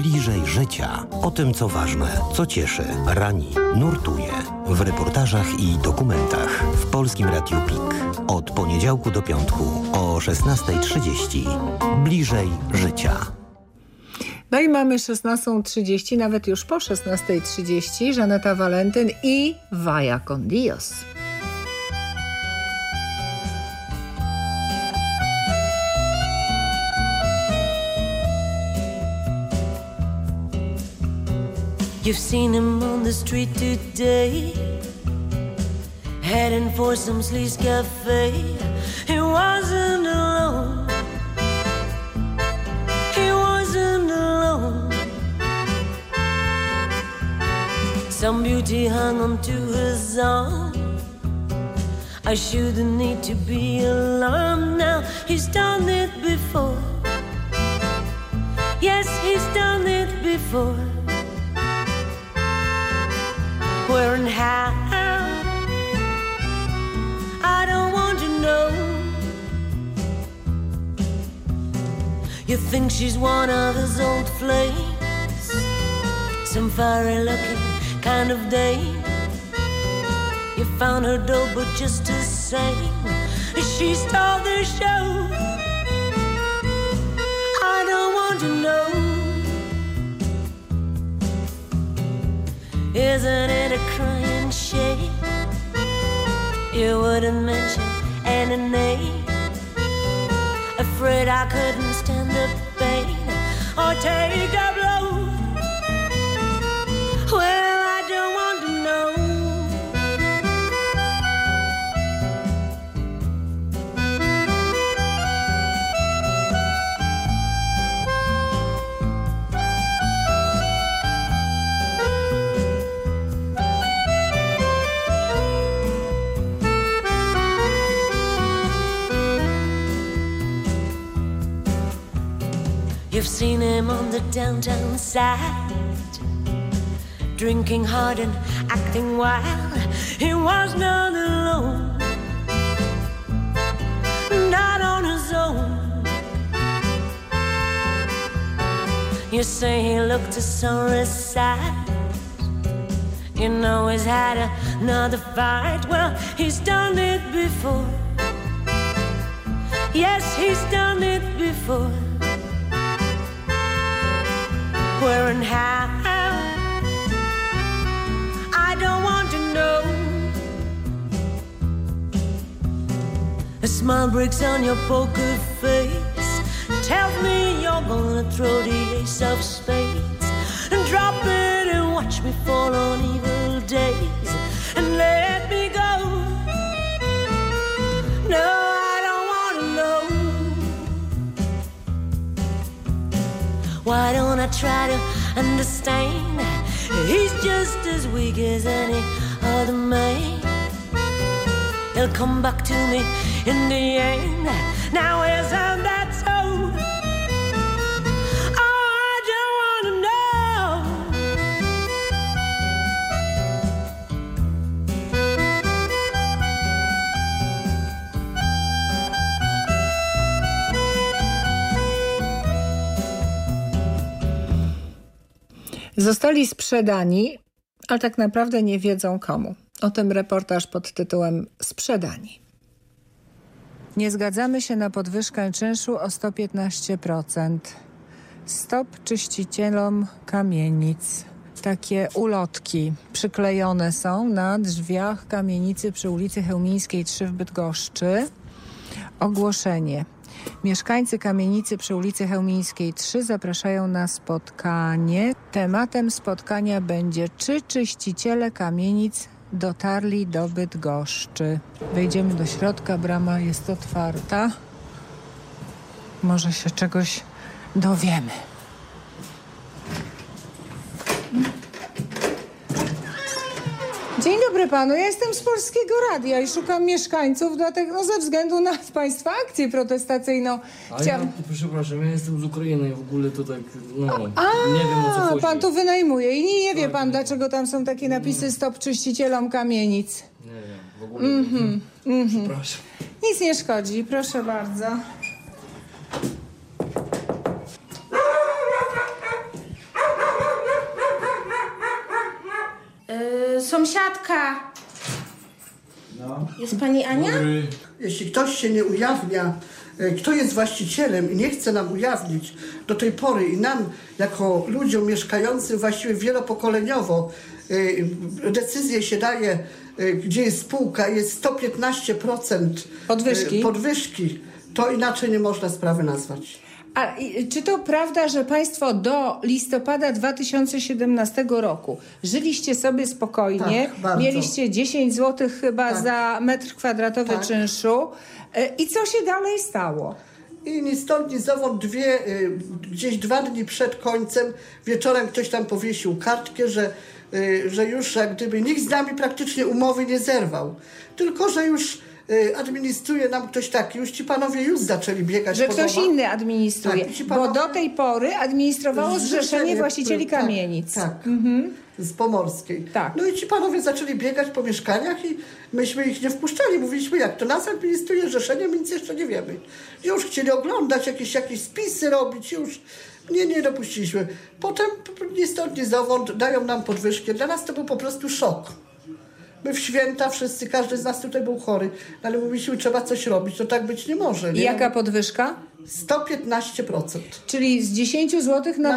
Bliżej życia. O tym, co ważne, co cieszy, rani, nurtuje. W reportażach i dokumentach w Polskim Radiu PIK. Od poniedziałku do piątku o 16:30. Bliżej życia. No i mamy 16:30, nawet już po 16:30. Żaneta Walentyn i Vaya con Dios. You've seen him on the street today, heading for some sleaze cafe. He wasn't alone. He wasn't alone. Some beauty hung onto his arm. I shouldn't need to be alarmed now. He's done it before. Yes, he's done it before. Where and how, I don't want to know. You think she's one of his old flames, some fiery looking kind of dame. You found her dull but just the same, she stole the show. I don't want to know. Isn't it a crying shame? You wouldn't mention any name. Afraid I couldn't stand the pain or take a blow. Well, I don't want to know. You've seen him on the downtown side, drinking hard and acting wild. He was not alone, not on his own. You say he looked a sorry sight. You know he's had another fight. Well, he's done it before. Yes, he's done it before. Where and how, I don't want to know. A smile breaks on your poker face, tells me you're gonna throw the ace of spades and drop it and watch me fall on evil days and let me go. No, why don't I try to understand? He's just as weak as any other man. He'll come back to me in the end. Now isn't that so? Oh, I don't wanna know. Zostali sprzedani, ale tak naprawdę nie wiedzą komu. O tym reportaż pod tytułem Sprzedani. Nie zgadzamy się na podwyżkę czynszu o 115%. Stop czyścicielom kamienic. Takie ulotki przyklejone są na drzwiach kamienicy przy ulicy Chełmińskiej 3 w Bydgoszczy. Ogłoszenie. Mieszkańcy kamienicy przy ulicy Chełmińskiej 3 zapraszają na spotkanie. Tematem spotkania będzie, czy czyściciele kamienic dotarli do Bydgoszczy. Wejdziemy do środka, brama jest otwarta. Może się czegoś dowiemy. Dzień dobry panu, ja jestem z Polskiego Radia i szukam mieszkańców, dlatego ze względu na państwa akcję protestacyjną. Ja, przepraszam, ja jestem z Ukrainy i w ogóle to tak, nie wiem o co chodzi. Pan tu wynajmuje i nie wie pan, dlaczego tam są takie napisy stop czyścicielom kamienic. Nie wiem, w ogóle przepraszam. Nic nie szkodzi, proszę bardzo. Sąsiadka! No. Jest pani Ania? Jeśli ktoś się nie ujawnia, kto jest właścicielem i nie chce nam ujawnić do tej pory i nam, jako ludziom mieszkającym właściwie wielopokoleniowo, decyzję się daje, gdzie jest spółka, jest 115% podwyżki, to inaczej nie można sprawy nazwać. A czy to prawda, że państwo do listopada 2017 roku żyliście sobie spokojnie, Tak, bardzo. mieliście 10 zł chyba Tak. za metr kwadratowy Tak. czynszu i co się dalej stało? I ni stąd, ni zowąd gdzieś 2 dni przed końcem wieczorem ktoś tam powiesił kartkę, że już jak gdyby nikt z nami praktycznie umowy nie zerwał. Tylko, że już administruje nam ktoś taki, już ci panowie już zaczęli biegać Że po ktoś domach. inny administruje, Tak, ci bo panowie- do tej pory administrowało Zrzeszenie Właścicieli tak, Kamienic. Tak, z Pomorskiej. Tak. No i ci panowie zaczęli biegać po mieszkaniach i myśmy ich nie wpuszczali. Mówiliśmy, jak to nas administruje Zrzeszenie, my nic jeszcze nie wiemy. Już chcieli oglądać, jakieś spisy robić, już nie dopuściliśmy. Potem ni stąd, ni zowąd dają nam podwyżkę. Dla nas to był po prostu szok. My w święta wszyscy, każdy z nas tutaj był chory, ale mówiliśmy, trzeba coś robić, to tak być nie może. Nie? I jaka podwyżka? 115%. Czyli z 10 zł na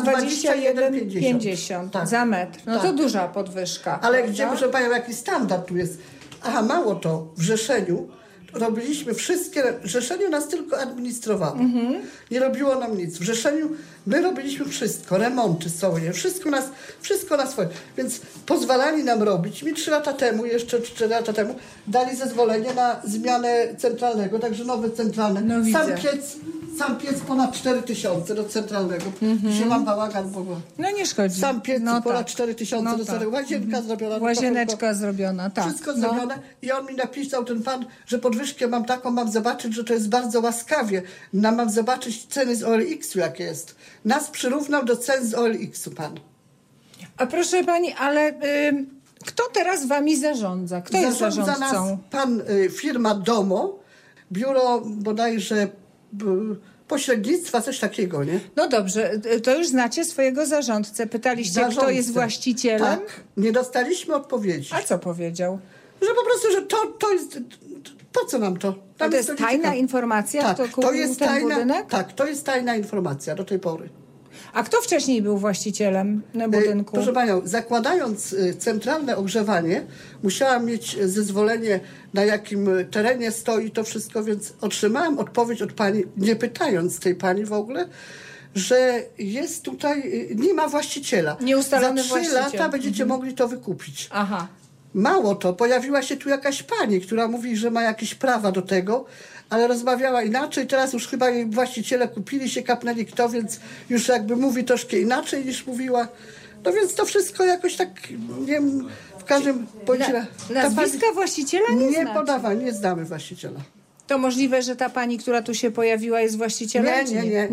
21,50 Tak. za metr. No to Tak. duża podwyżka. Ale prawda? gdzie, proszę Panią, jaki standard tu jest? Aha, mało to, w Rzeszeniu robiliśmy wszystkie, Rzeszeniu nas tylko administrowało. Nie robiło nam nic. W Rzeszeniu my robiliśmy wszystko, remonty sobie, wszystko na swoje. Więc pozwalali nam robić. Mi 3 lata temu, jeszcze 4 lata temu, dali zezwolenie na zmianę centralnego, także nowe centralne. No widzę. Sam piec ponad 4000 do centralnego. Dzisiaj mam bałagan, bo No nie szkodzi. sam piec No ponad tak. 4000 do centralnego. Łazienka zrobiona. Łazieneczka zrobiona, tak. Wszystko No. zrobione i on mi napisał, ten pan, że podwyżkę mam taką, mam zobaczyć, że to jest bardzo łaskawie. Mam zobaczyć ceny z OLX-u, jakie jest. Nas przyrównał do cen z OLX-u pan. A proszę pani, ale kto teraz wami zarządza? Kto jest Zarządza zarządcą? nas pan, firma Domo, biuro bodajże pośrednictwa, coś takiego, nie? No dobrze, to już znacie swojego zarządcę. Pytaliście, kto Zarządcę. jest właścicielem? Tak, nie dostaliśmy odpowiedzi. A co powiedział? Że po prostu, że to jest... Po co nam to? A to jest tajna informacja, Tak, kto kupił to jest ten tajna, budynek? tak, to jest tajna informacja do tej pory. A kto wcześniej był właścicielem budynku? Proszę Panią, zakładając centralne ogrzewanie, musiałam mieć zezwolenie, na jakim terenie stoi to wszystko, więc otrzymałam odpowiedź od pani, nie pytając tej pani w ogóle, że jest tutaj, nie ma właściciela. Nieustalony Za 3 właściciel. lata będziecie mogli to wykupić. Aha. Mało to, pojawiła się tu jakaś pani, która mówi, że ma jakieś prawa do tego, ale rozmawiała inaczej. Teraz już chyba jej właściciele kupili się, kapnęli kto, więc już jakby mówi troszkę inaczej niż mówiła. No więc to wszystko jakoś tak, nie wiem, w każdym bądź Nazwiska właściciela nie nie znacie. podawa, nie znamy właściciela. To możliwe, że ta pani, która tu się pojawiła, jest właścicielem? czy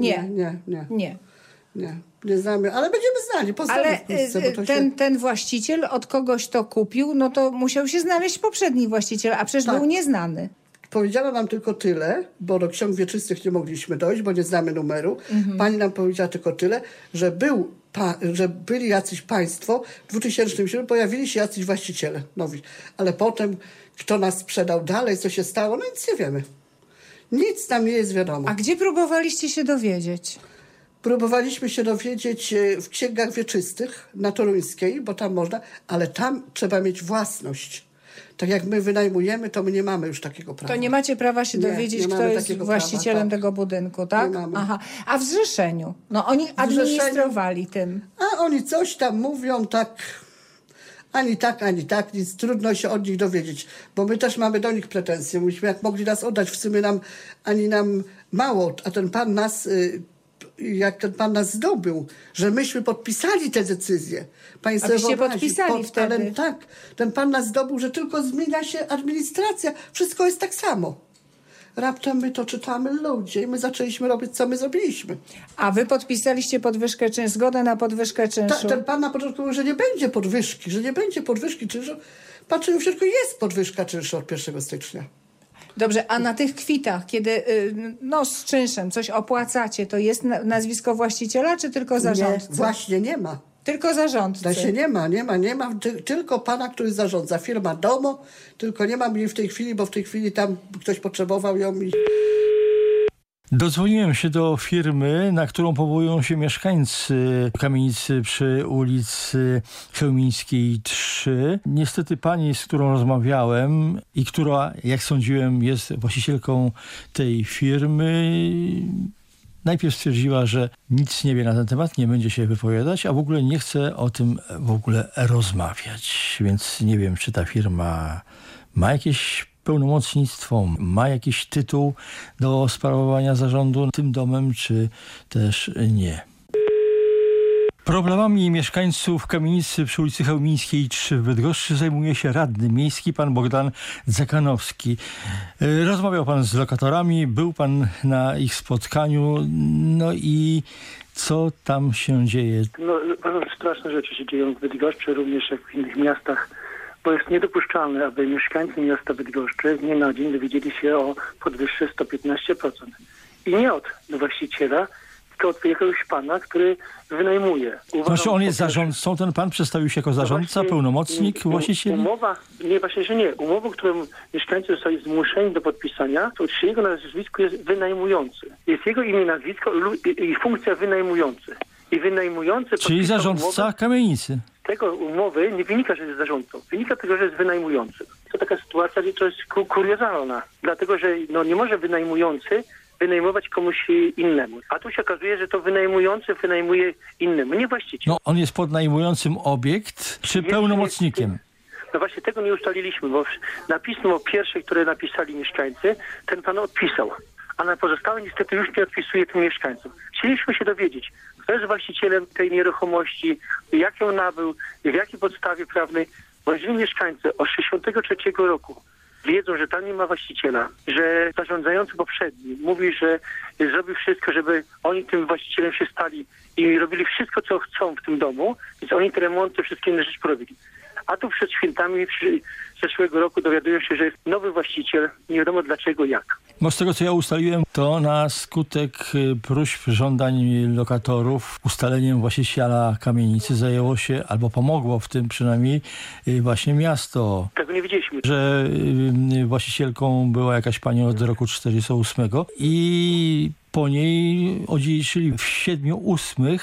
Nie. Nie znamy, ale będziemy znali, poznamy Ale wkrótce, bo to się... ten właściciel od kogoś to kupił, no to musiał się znaleźć poprzedni właściciel, a przecież Tak. był nieznany. Powiedziała nam tylko tyle, bo do ksiąg wieczystych nie mogliśmy dojść, bo nie znamy numeru. Pani nam powiedziała tylko tyle, że że byli jacyś państwo, w 2007 pojawili się jacyś właściciele nowi. Ale potem, kto nas sprzedał dalej, co się stało, no nic nie wiemy. Nic nam nie jest wiadomo. A gdzie próbowaliście się dowiedzieć? Próbowaliśmy się dowiedzieć w księgach wieczystych na Toruńskiej, bo tam można, ale tam trzeba mieć własność. Tak jak my wynajmujemy, to my nie mamy już takiego prawa. To nie macie prawa się Nie, dowiedzieć, nie kto mamy jest takiego właścicielem prawa, tak. tego budynku, tak? Nie mamy. Aha. A w Zrzeszeniu? No oni administrowali tym. A oni coś tam mówią, tak, ani tak, nic, trudno się od nich dowiedzieć, bo my też mamy do nich pretensje. Mówiliśmy, jak mogli nas oddać, w sumie ani nam mało, a ten pan nas, jak ten pan nas zdobył, że myśmy podpisali te decyzje. Pani sobie Abyście wyobrazi, podpisali wtedy. Ale tak, ten pan nas zdobył, że tylko zmienia się administracja, wszystko jest tak samo. Raptem my to czytamy ludzie i my zaczęliśmy robić, co my zrobiliśmy. A wy podpisaliście podwyżkę czynszu, zgodę na podwyżkę czynszu. Ten pan na początku mówił, że nie będzie podwyżki czynszu. Patrzymy w środku, jest podwyżka czynszu od 1 stycznia. Dobrze, a na tych kwitach, kiedy z czynszem coś opłacacie, to jest nazwisko właściciela, czy tylko zarządcy? Nie, właśnie nie ma. Tylko zarządcy. Nie ma. Tylko pana, który zarządza. Firma Domo, tylko nie ma mnie w tej chwili, bo w tej chwili tam ktoś potrzebował ją i... Dodzwoniłem się do firmy, na którą powołują się mieszkańcy kamienicy przy ulicy Chełmińskiej 3. Niestety pani, z którą rozmawiałem i która, jak sądziłem, jest właścicielką tej firmy, najpierw stwierdziła, że nic nie wie na ten temat, nie będzie się wypowiadać, a w ogóle nie chce o tym w ogóle rozmawiać. Więc nie wiem, czy ta firma ma jakieś pełnomocnictwo, ma jakiś tytuł do sprawowania zarządu tym domem, czy też nie. Problemami mieszkańców kamienicy przy ulicy Chełmińskiej 3 w Bydgoszczy zajmuje się radny miejski, pan Bogdan Dzekanowski. Rozmawiał pan z lokatorami, był pan na ich spotkaniu, no i co tam się dzieje? No, bardzo straszne rzeczy się dzieją w Bydgoszczy, również jak w innych miastach, bo jest niedopuszczalne, aby mieszkańcy miasta Bydgoszczy z dnia na dzień dowiedzieli się o podwyżce 115%. I nie od właściciela, tylko od jakiegoś pana, który wynajmuje. Znaczy on jest zarządcą, ten pan przedstawił się jako zarządca, pełnomocnik właścicieli? Umowa, właśnie, że nie. Umową, którą mieszkańcy zostali zmuszeni do podpisania, to przy jego nazwisku jest wynajmujący. Jest jego imię, nazwisko i funkcja wynajmujący. I wynajmujący... Czyli zarządca umowę, kamienicy. Z tego umowy nie wynika, że jest zarządcą. Wynika tego, że jest wynajmujący. To taka sytuacja, to jest kuriozalna. Dlatego, że nie może wynajmujący wynajmować komuś innemu. A tu się okazuje, że to wynajmujący wynajmuje innemu, nie właściciel. No on jest podnajmującym obiekt, czy pełnomocnikiem? No właśnie tego nie ustaliliśmy, bo na pismo pierwsze, które napisali mieszkańcy, ten pan odpisał. A na pozostałe niestety już nie odpisuje tym mieszkańcom. Chcieliśmy się dowiedzieć, kto jest właścicielem tej nieruchomości, jak ją nabył, w jakiej podstawie prawnej. Bo jeżeli mieszkańcy od 1963 roku wiedzą, że tam nie ma właściciela, że zarządzający poprzedni mówi, że zrobił wszystko, żeby oni tym właścicielem się stali i robili wszystko, co chcą w tym domu, więc oni te remonty, wszystkie inne rzeczy porobili. A tu przed świętami zeszłego roku dowiadują się, że jest nowy właściciel, nie wiadomo dlaczego, jak. Bo z tego, co ja ustaliłem, to na skutek próśb, żądań lokatorów ustaleniem właściciela kamienicy zajęło się, albo pomogło w tym przynajmniej właśnie miasto. Tego nie wiedzieliśmy. Że właścicielką była jakaś pani od roku 48 i po niej odziedziczyli w 7/8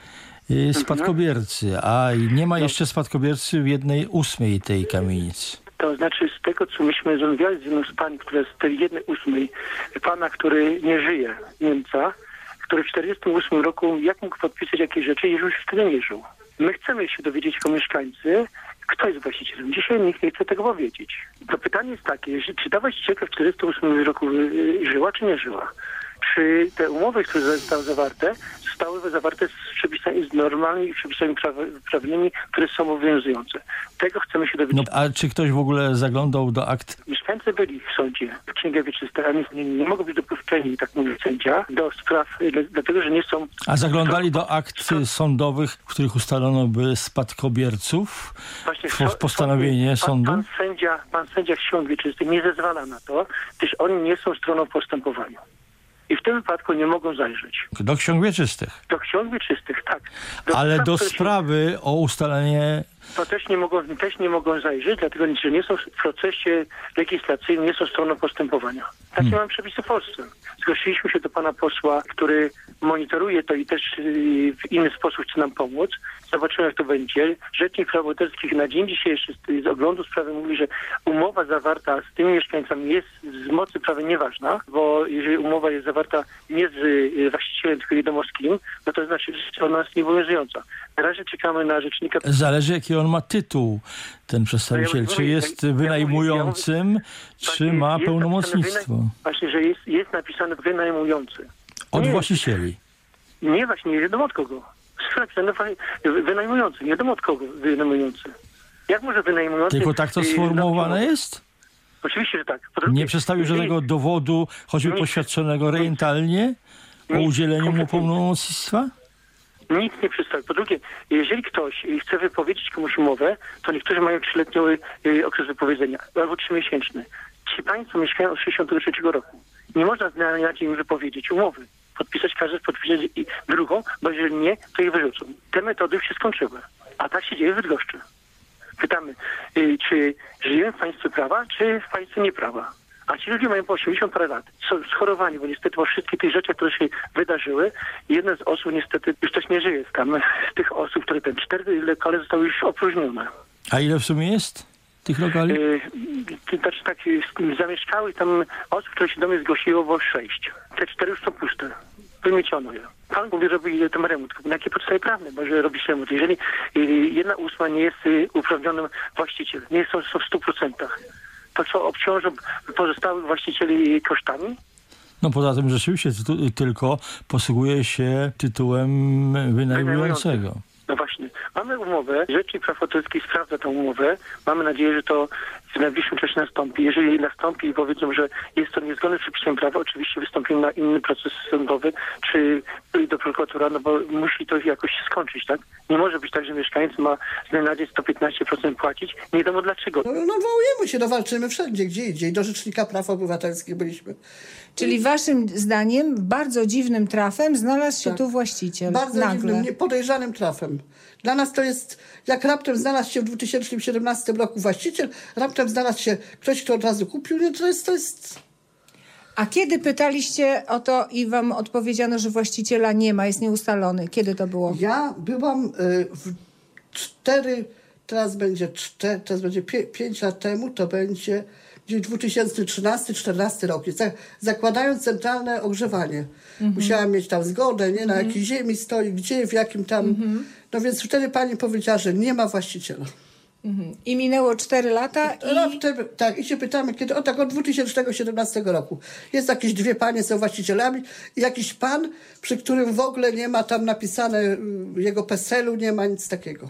spadkobiercy, a nie ma jeszcze spadkobiercy w 1/8 tej kamienicy. To znaczy z tego, co myśmy rozmawiali z jedną z pań, która z tej 1/8, pana, który nie żyje, Niemca, który w 1948 roku, jak mógł podpisać jakieś rzeczy, już wtedy nie żył. My chcemy się dowiedzieć jako mieszkańcy, kto jest właścicielem. Dzisiaj nikt nie chce tego powiedzieć. To pytanie jest takie, czy ta właścicielka w 1948 roku żyła, czy nie żyła? Czy te umowy, które zostały zawarte, zostały zawarte z przepisami, z normalnymi przepisami prawnymi, które są obowiązujące. Tego chcemy się dowiedzieć. No, a czy ktoś w ogóle zaglądał do akt? Mieszkańcy byli w sądzie, w Księgach Wieczystych, a nie mogą być dopuszczeni, tak mówi sędzia, do spraw, dlatego, że nie są... A zaglądali do akt sądowych, w których ustalono by spadkobierców w postanowienie sądu? Pan sędzia Ksiąg Wieczystych nie zezwala na to, gdyż oni nie są stroną postępowania. I w tym wypadku nie mogą zajrzeć. Do ksiąg wieczystych? Do ksiąg wieczystych, tak. Ale do sprawy o ustalenie... To też nie mogą zajrzeć, dlatego że nie są w procesie legislacyjnym, nie są stroną postępowania. Takie mamy przepisy w Polsce. Zgłosiliśmy się do pana posła, który monitoruje to i też w inny sposób chce nam pomóc. Zobaczymy, jak to będzie. Rzecznik Praw Obywatelskich na dzień dzisiejszy z oglądu sprawy mówi, że umowa zawarta z tymi mieszkańcami jest z mocy prawa nieważna, bo jeżeli umowa jest zawarta nie z właścicielem, tylko wiadomo z kim, no to znaczy, że ona jest nieobowiązująca. Na razie czekamy na rzecznika. Zależy, jaki on ma tytuł, ten przedstawiciel. Czy jest wynajmującym, czy ma pełnomocnictwo? Właśnie, że jest napisane wynajmujący. Od właścicieli? Nie, właśnie, nie wiadomo od kogo. Wynajmujący, nie wiadomo od kogo wynajmujący. Jak może wynajmujący... Tylko tak to sformułowane jest? Oczywiście, że tak. Nie przedstawił żadnego dowodu, choćby poświadczonego rejenttalnie o udzieleniu mu pełnomocnictwa? Nic nie przedstawił. Po drugie, jeżeli ktoś chce wypowiedzieć komuś umowę, to niektórzy mają 3-letni okres wypowiedzenia, albo 3-miesięczny. Ci państwo mieszkają od 1963 roku. Nie można z dnia na dzień wypowiedzieć umowy. podpisać, każdy podpisać i drugą, bo jeżeli nie, to ich wyrzucą. Te metody już się skończyły. A tak się dzieje w Bydgoszczy. Pytamy, czy żyjemy w państwie prawa, czy w państwie nieprawa? A ci ludzie mają po 80 parę lat. Są schorowani, bo niestety po wszystkich tych rzeczach, które się wydarzyły, jedna z osób niestety już też nie żyje tam. Z tych osób, które 4 lokale zostały już opróżnione. A ile w sumie jest tych lokali? Znaczy tak, zamieszkały tam osób, które się do mnie zgłosiło, było 6. Te 4 już są puste. Wymieciono je. Pan mówi, że robi ten remont. Na jakiej podstawie prawnej może robić remont? Jeżeli 1/8 nie jest uprawnionym właścicielem, nie są w 100%, to co, obciążą pozostałych właścicieli kosztami? No poza tym rzeczywiście tylko posługuje się tytułem wynajmującego. No właśnie. Mamy umowę. Rzecznik Praw Autorskich sprawdza tę umowę. Mamy nadzieję, że to w najbliższym czasie nastąpi. Jeżeli nastąpi i powiedzą, że jest to niezgodne z przepisem prawa, oczywiście wystąpimy na inny proces sądowy, czy do prokuratora, no bo musi to jakoś się skończyć, tak? Nie może być tak, że mieszkaniec ma na dzień 115% płacić. Nie wiadomo dlaczego. No odwołujemy się, walczymy wszędzie, gdzie idzie. I do Rzecznika Praw Obywatelskich byliśmy. Czyli waszym zdaniem bardzo dziwnym trafem znalazł się tu właściciel. Bardzo nagle. dziwnym, podejrzanym trafem. Dla nas to jest, jak raptem znalazł się w 2017 roku właściciel, raptem znalazł się ktoś, kto od razu kupił, nie, to jest... A kiedy pytaliście o to i wam odpowiedziano, że właściciela nie ma, jest nieustalony? Kiedy to było? Ja byłam teraz będzie 5 lat temu, to będzie gdzieś 2013-2014 rok. Zakładając centralne ogrzewanie. Musiałam mieć tam zgodę, nie, na jakiej ziemi stoi, gdzie, w jakim tam... No więc wtedy pani powiedziała, że nie ma właściciela. I minęło 4 lata Tak, i się pytamy, kiedy... od 2017 roku. Jest jakieś 2 panie, są właścicielami i jakiś pan, przy którym w ogóle nie ma tam napisane jego PESEL-u, nie ma nic takiego.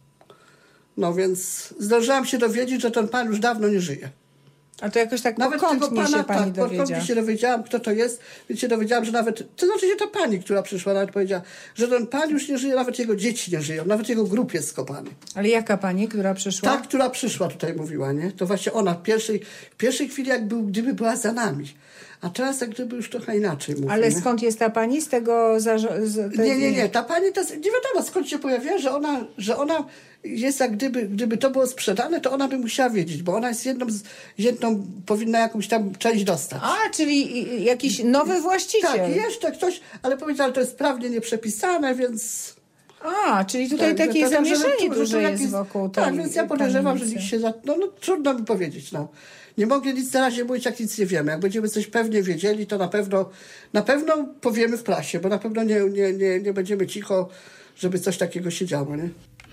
No więc zdążyłam się dowiedzieć, że ten pan już dawno nie żyje. A to jakoś tak nawet pokątnie się pani dowiedziała. Pokątnie się dowiedziałam, kto to jest, więc się dowiedziałam, że nawet... To znaczy, że ta pani, która przyszła, nawet powiedziała, że ten pan już nie żyje, nawet jego dzieci nie żyją, nawet jego grób jest skopany. Ale jaka pani, która przyszła? Ta, która przyszła tutaj mówiła, nie? To właśnie ona w pierwszej chwili gdyby była za nami. A teraz jak gdyby już trochę inaczej mówi. Ale skąd jest ta pani? Z tego... Nie. Ta pani to nie wiadomo skąd się pojawiła, że ona jest jak gdyby to było sprzedane, to ona by musiała wiedzieć, bo ona jest jedną powinna jakąś tam część dostać. A, czyli jakiś nowy właściciel. Tak, jeszcze ktoś, ale powiedział, że to jest prawnie nieprzepisane, więc... A, czyli tutaj takie zamieszanie duże jest wokół tej... Tak, więc ja podejrzewam, że nikt się... No trudno mi powiedzieć, no. Nie mogę nic na razie mówić, jak nic nie wiemy. Jak będziemy coś pewnie wiedzieli, to na pewno powiemy w prasie, bo na pewno nie będziemy cicho, żeby coś takiego się działo, nie?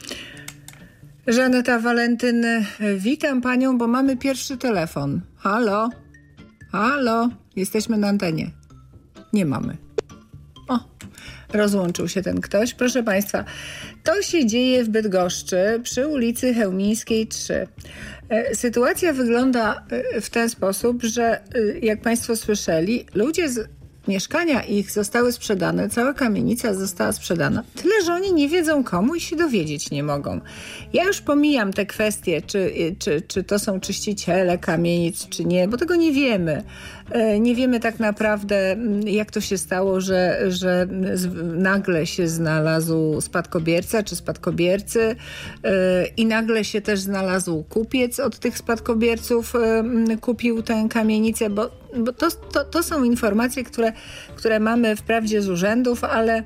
Żaneta Walentyn, witam panią, bo mamy pierwszy telefon. Halo? Halo? Jesteśmy na antenie. Nie mamy. O, rozłączył się ten ktoś. Proszę państwa, to się dzieje w Bydgoszczy przy ulicy Chełmińskiej 3. Sytuacja wygląda w ten sposób, że jak państwo słyszeli, mieszkania ich zostały sprzedane, cała kamienica została sprzedana. Tyle, że oni nie wiedzą komu i się dowiedzieć nie mogą. Ja już pomijam te kwestie, czy to są czyściciele kamienic, czy nie, bo tego nie wiemy. Nie wiemy tak naprawdę, jak to się stało, że nagle się znalazł spadkobierca czy spadkobiercy i nagle się też znalazł kupiec od tych spadkobierców, kupił tę kamienicę, bo to są informacje, które mamy wprawdzie z urzędów,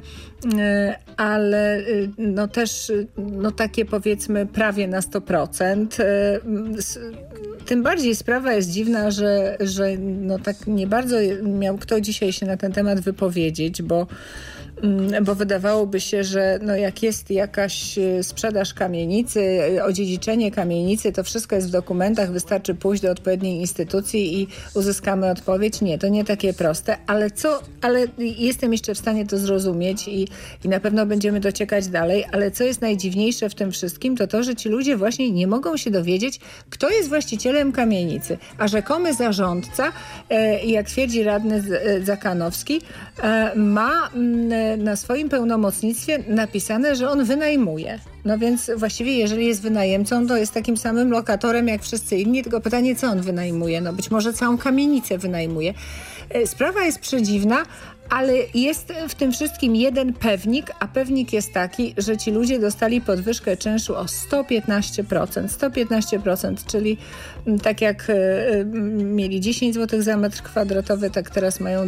ale no też no takie powiedzmy prawie na 100%. Tym bardziej sprawa jest dziwna, że no tak nie bardzo miał kto dzisiaj się na ten temat wypowiedzieć, bo wydawałoby się, że no jak jest jakaś sprzedaż kamienicy, odziedziczenie kamienicy, to wszystko jest w dokumentach, wystarczy pójść do odpowiedniej instytucji i uzyskamy odpowiedź. Nie, to nie takie proste, ale jestem jeszcze w stanie to zrozumieć i na pewno będziemy dociekać dalej, ale co jest najdziwniejsze w tym wszystkim, to, że ci ludzie właśnie nie mogą się dowiedzieć, kto jest właścicielem kamienicy, a rzekomy zarządca, jak twierdzi radny Zakanowski, ma na swoim pełnomocnictwie napisane, że on wynajmuje. No więc właściwie jeżeli jest wynajemcą, to jest takim samym lokatorem jak wszyscy inni, tylko pytanie, co on wynajmuje? No być może całą kamienicę wynajmuje. Sprawa jest przedziwna, Ale jest w tym wszystkim jeden pewnik, a pewnik jest taki, że ci ludzie dostali podwyżkę czynszu o 115%. 115%, czyli tak jak mieli 10 zł za metr kwadratowy, tak teraz mają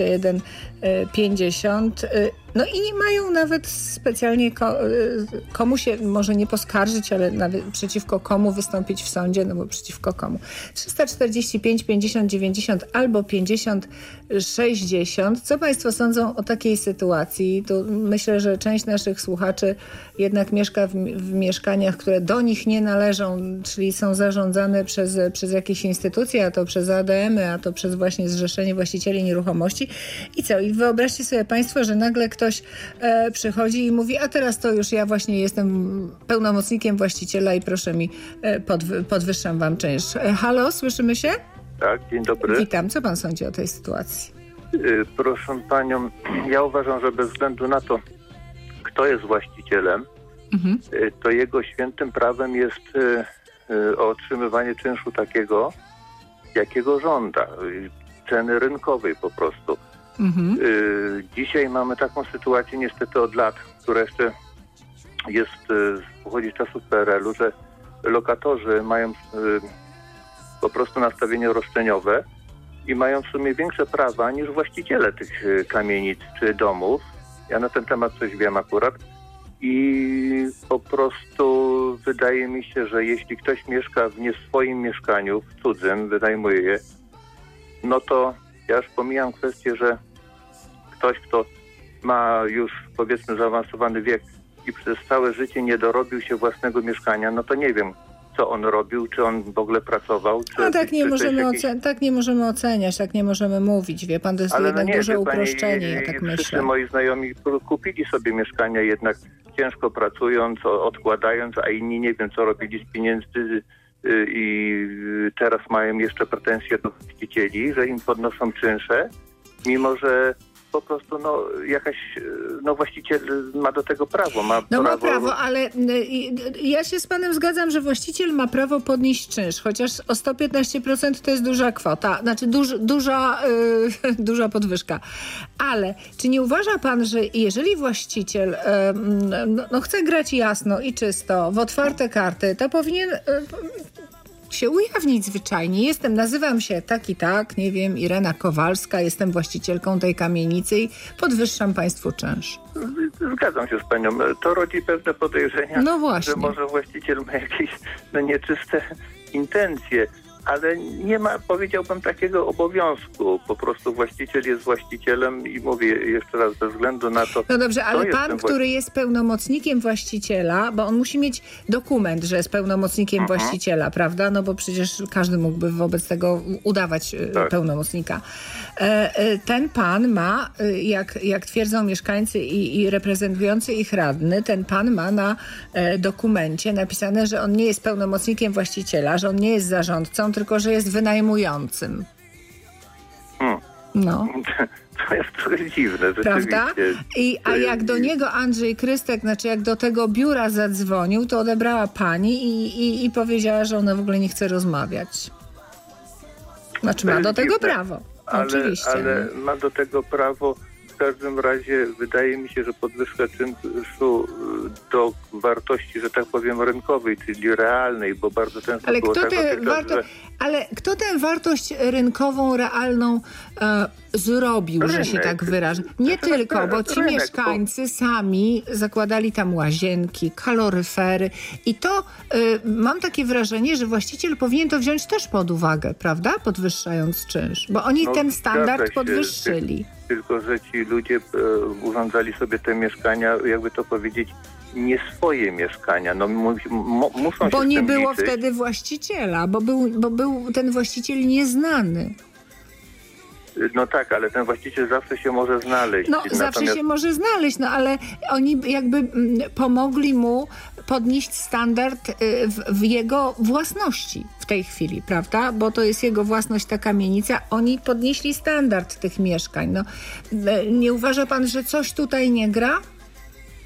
21,50. No i nie mają nawet specjalnie komu się może nie poskarżyć, ale nawet przeciwko komu wystąpić w sądzie, no bo przeciwko komu. 345, 50, 90 albo 50, 60. Co Państwo sądzą o takiej sytuacji? Tu myślę, że część naszych słuchaczy jednak mieszka w mieszkaniach, które do nich nie należą, czyli są zarządzane przez jakieś instytucje, a to przez ADM-y, a to przez właśnie Zrzeszenie Właścicieli Nieruchomości. I co? I wyobraźcie sobie Państwo, że nagle ktoś przychodzi i mówi, a teraz to już ja właśnie jestem pełnomocnikiem właściciela i proszę mi, podwyższam wam czynsz. Halo, słyszymy się? Tak, dzień dobry. Witam. Co pan sądzi o tej sytuacji? Proszę panią, ja uważam, że bez względu na to, kto jest właścicielem, to jego świętym prawem jest otrzymywanie czynszu takiego, jakiego żąda. Ceny rynkowej po prostu. Dzisiaj mamy taką sytuację niestety od lat, która jeszcze pochodzi z czasów PRL-u, że lokatorzy mają po prostu nastawienie roszczeniowe i mają w sumie większe prawa niż właściciele tych kamienic czy domów. Ja na ten temat coś wiem akurat i po prostu wydaje mi się, że jeśli ktoś mieszka w nie swoim mieszkaniu, w cudzym, wynajmuje je, no to ja już pomijam kwestię, że ktoś, kto ma już powiedzmy zaawansowany wiek i przez całe życie nie dorobił się własnego mieszkania, no to nie wiem, co on robił, czy on w ogóle pracował. Czy, no tak nie możemy oceniać, tak nie możemy mówić, wie pan, to jest jednak duże uproszczenie, ja tak myślę. Wszyscy moi znajomi kupili sobie mieszkania jednak ciężko pracując, odkładając, a inni nie wiem, co robili z pieniędzy i teraz mają jeszcze pretensje do właścicieli, że im podnoszą czynsze, mimo że po prostu właściciel ma do tego prawo. Ma prawo, ale ja się z panem zgadzam, że właściciel ma prawo podnieść czynsz, chociaż o 115% to jest duża kwota, znaczy duża podwyżka. Ale czy nie uważa pan, że jeżeli właściciel chce grać jasno i czysto, w otwarte karty, to powinien się ujawnić zwyczajnie. Nazywam się tak i tak, nie wiem, Irena Kowalska, jestem właścicielką tej kamienicy i podwyższam państwu czynsz. Zgadzam się z panią. To rodzi pewne podejrzenia, że może właściciel ma jakieś nieczyste intencje, ale nie ma, powiedziałbym, takiego obowiązku. Po prostu właściciel jest właścicielem i mówię jeszcze raz, bez względu na to... No dobrze, ale pan, który jest pełnomocnikiem właściciela, bo on musi mieć dokument, że jest pełnomocnikiem właściciela, prawda? No bo przecież każdy mógłby wobec tego udawać pełnomocnika. Ten pan ma, jak twierdzą mieszkańcy i reprezentujący ich radny, ten pan ma na dokumencie napisane, że on nie jest pełnomocnikiem właściciela, że on nie jest zarządcą, tylko że jest wynajmującym. No. To jest trochę dziwne, prawda? A jak do niego Andrzej Krystek, znaczy jak do tego biura zadzwonił, to odebrała pani i powiedziała, że ona w ogóle nie chce rozmawiać. Znaczy ma do tego prawo. Oczywiście. Ale ma do tego prawo. W każdym razie wydaje mi się, że podwyżka czynszu do wartości, że tak powiem, rynkowej, czyli realnej, bo bardzo często ale było Ale kto tę wartość rynkową, realną zrobił, rynek, że się tak wyrażę? Nie tylko, bo ci mieszkańcy sami zakładali tam łazienki, kaloryfery i to mam takie wrażenie, że właściciel powinien to wziąć też pod uwagę, prawda? Podwyższając czynsz, bo oni ten standard podwyższyli. Tylko, że ci ludzie urządzali sobie te mieszkania, jakby to powiedzieć, nie swoje mieszkania. No, muszą bo się nie było liczyć. Wtedy właściciela, bo był ten właściciel nieznany. No tak, ale ten właściciel zawsze się może znaleźć. No zawsze się może znaleźć, no ale oni jakby pomogli mu podnieść standard w jego własności w tej chwili, prawda? Bo to jest jego własność, ta kamienica. Oni podnieśli standard tych mieszkań. No, nie uważa pan, że coś tutaj nie gra?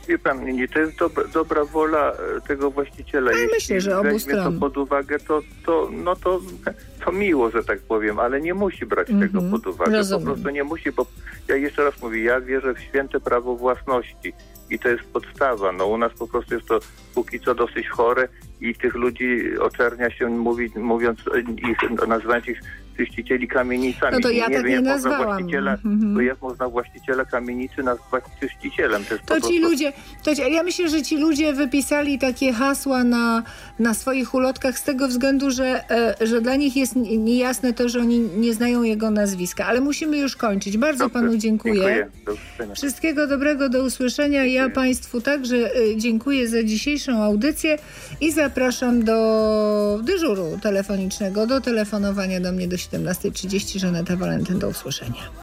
Wie pan, nie, to jest dobra wola tego właściciela. Ja jeśli myślę, że obu weźmie stron. to pod uwagę, to miło, że tak powiem, ale nie musi brać tego pod uwagę. Rozumiem. Po prostu nie musi, bo ja jeszcze raz mówię, ja wierzę w święte prawo własności i to jest podstawa. No u nas po prostu jest to póki co dosyć chore i tych ludzi oczernia się nazywając ich czyścicieli kamienicami. No to ja nie tak wiem, nie jak można nazwałam. bo jak można właściciela kamienicy nazwać czyścicielem? To jest To po ci prostu... ludzie, ja myślę, że ci ludzie wypisali takie hasła na swoich ulotkach z tego względu, że dla nich jest niejasne to, że oni nie znają jego nazwiska. Ale musimy już kończyć. Bardzo Dobrze, panu dziękuję. Do usłyszenia. Wszystkiego dobrego, do usłyszenia. Ja państwu także dziękuję za dzisiejszą audycję i zapraszam do dyżuru telefonicznego, do telefonowania do mnie do 17:30. Żaneta Walentyn, do usłyszenia.